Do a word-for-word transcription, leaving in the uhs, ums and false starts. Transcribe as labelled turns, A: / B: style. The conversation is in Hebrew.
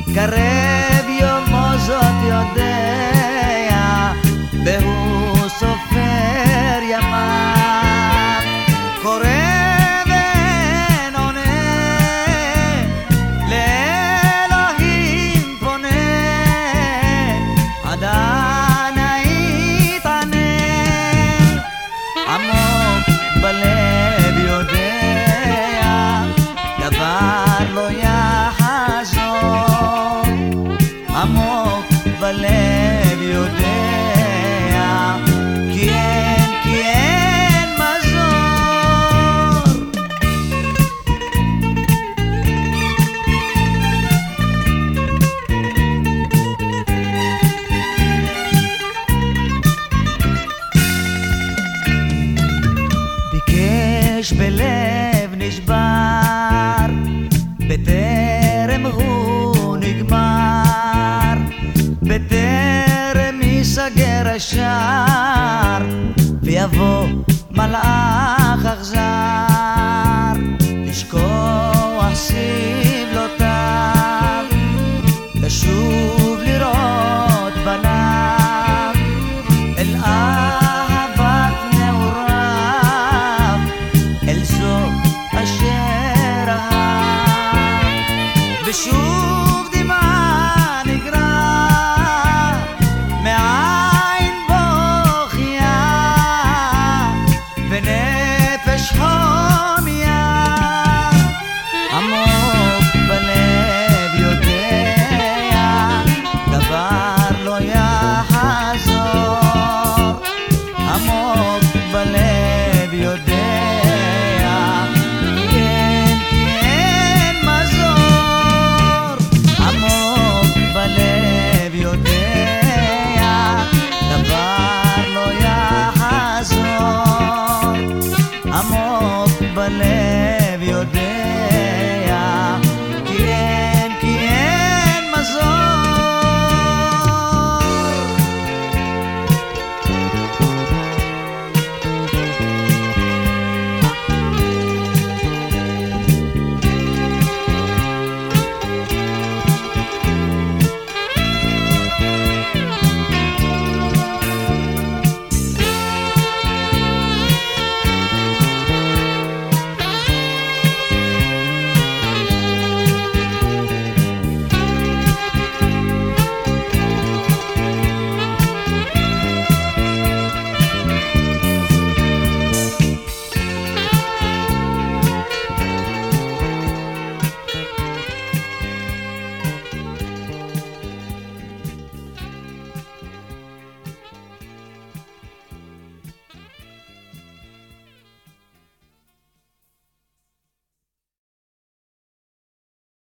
A: קרב יומו זאת יודע, והוא סופר ימיו. קורא ואין עונה, לאלוהים פונה, עדיין יתענה. עמוק בלב יודע, דבר לא יחזור. עמוק בלב יודע, כי אין, כי אין מזור. ביקש בלב נשבר, בטרם הוא נגמר, בטרם ייסגר השער, ויבוא מלאך אכזר, לשכוח סבלותיו, לשוב לראות בניו, אל אהבת נעוריו, אל זו אשר אהב. ושוב